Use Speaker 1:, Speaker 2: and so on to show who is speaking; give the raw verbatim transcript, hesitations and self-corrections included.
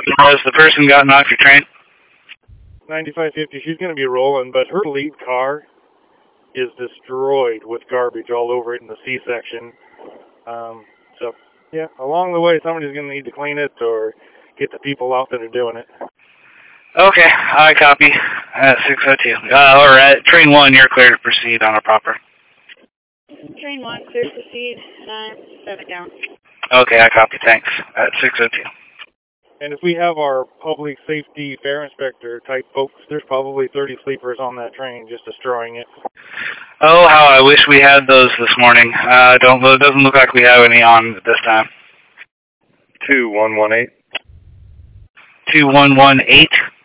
Speaker 1: Has the person gotten off your train?
Speaker 2: ninety-five fifty, she's going to be rolling, but her lead car is destroyed with garbage all over it in the C section. Um, so, yeah, along the way, somebody's going to need to clean it or get the people out that are doing it.
Speaker 1: Okay, I copy. At six oh two. Uh, or at train one, you're clear to proceed on a proper.
Speaker 3: Train one, clear to proceed. Uh, set it down.
Speaker 1: Okay, I copy. Thanks. At six oh two.
Speaker 2: And if we have our public safety fare inspector type folks, there's probably thirty sleepers on that train just destroying it.
Speaker 1: Oh, how I wish we had those this morning. Uh, don't it doesn't look like we have any on at this time.
Speaker 4: two one one eight.
Speaker 1: two one one eight.